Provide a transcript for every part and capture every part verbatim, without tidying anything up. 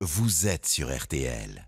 vous êtes sur R T L.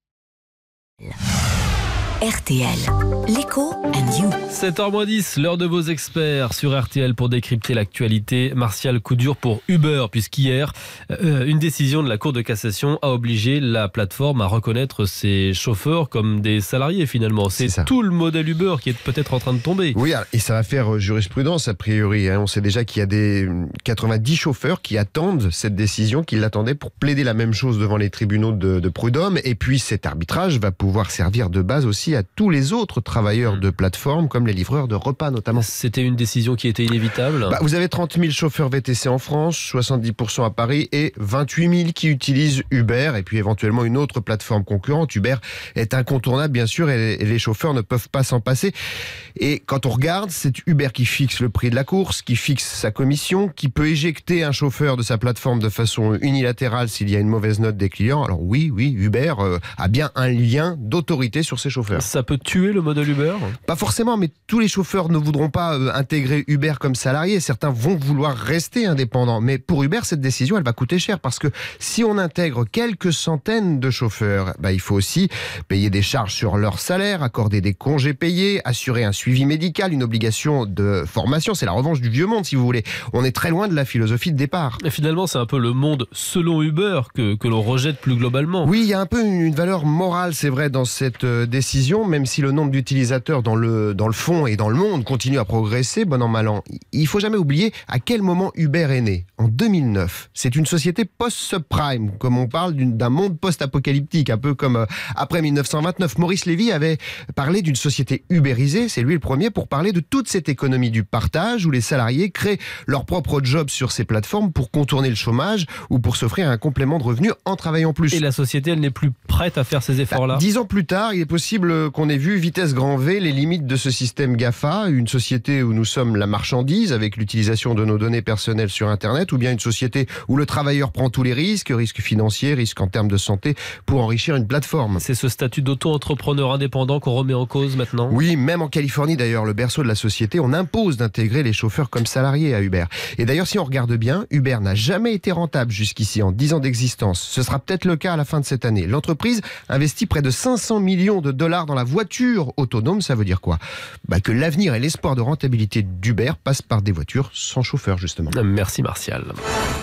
R T L, l'écho and you. sept heures moins dix, l'heure de vos experts sur R T L pour décrypter l'actualité. Martial, coup dur pour Uber, puisqu'hier, euh, une décision de la Cour de cassation a obligé la plateforme à reconnaître ses chauffeurs comme des salariés finalement. C'est, C'est tout le modèle Uber qui est peut-être en train de tomber. Oui, et ça va faire jurisprudence a priori. Hein. On sait déjà qu'il y a des quatre-vingt-dix chauffeurs qui attendent cette décision, qui l'attendaient pour plaider la même chose devant les tribunaux de, de prud'homme. Et puis cet arbitrage va pouvoir servir de base aussi à tous les autres travailleurs de plateforme, comme les livreurs de repas notamment. C'était une décision qui était inévitable. Bah, vous avez trente mille chauffeurs V T C en France, soixante-dix pour cent à Paris et vingt-huit mille qui utilisent Uber et puis éventuellement une autre plateforme concurrente. Uber est incontournable bien sûr et les chauffeurs ne peuvent pas s'en passer. Et quand on regarde, c'est Uber qui fixe le prix de la course, qui fixe sa commission, qui peut éjecter un chauffeur de sa plateforme de façon unilatérale s'il y a une mauvaise note des clients. Alors oui, oui, Uber euh, a bien un lien d'autorité sur ses chauffeurs. Ça peut tuer le modèle Uber ? Pas forcément, mais tous les chauffeurs ne voudront pas euh, intégrer Uber comme salariés. Certains vont vouloir rester indépendants. Mais pour Uber, cette décision, elle va coûter cher parce que si on intègre quelques centaines de chauffeurs, bah, il faut aussi payer des charges sur leur salaire, accorder des congés payés, assurer un suivi médical, une obligation de formation. C'est la revanche du vieux monde, si vous voulez. On est très loin de la philosophie de départ. Et finalement, c'est un peu le monde selon Uber que, que l'on rejette plus globalement. Oui, il y a un peu une, une valeur morale, c'est vrai, dans cette euh, décision. Même si le nombre d'utilisateurs dans le, dans le fond et dans le monde continue à progresser, bon an mal an, il ne faut jamais oublier à quel moment Uber est né. En deux mille neuf. C'est une société post-subprime, comme on parle d'une, d'un monde post-apocalyptique, un peu comme euh, après mille neuf cent vingt-neuf. Maurice Lévy avait parlé d'une société ubérisée, c'est lui le premier, pour parler de toute cette économie du partage où les salariés créent leur propre job sur ces plateformes pour contourner le chômage ou pour s'offrir un complément de revenu en travaillant plus. Et la société, elle n'est plus prête à faire ces efforts-là ? Bah, Dix ans plus tard, il est possible qu'on ait vu vitesse grand V les limites de ce système GAFA, une société où nous sommes la marchandise avec l'utilisation de nos données personnelles sur Internet, ou bien une société où le travailleur prend tous les risques, risques financiers, risques en termes de santé, pour enrichir une plateforme. C'est ce statut d'auto-entrepreneur indépendant qu'on remet en cause maintenant ? Oui, même en Californie d'ailleurs, le berceau de la société, on impose d'intégrer les chauffeurs comme salariés à Uber. Et d'ailleurs, si on regarde bien, Uber n'a jamais été rentable jusqu'ici en dix ans d'existence. Ce sera peut-être le cas à la fin de cette année. L'entreprise investit près de cinq cents millions de dollars dans la voiture autonome. Ça veut dire quoi ? Bah que l'avenir et l'espoir de rentabilité d'Uber passent par des voitures sans chauffeur, justement. Merci Martial.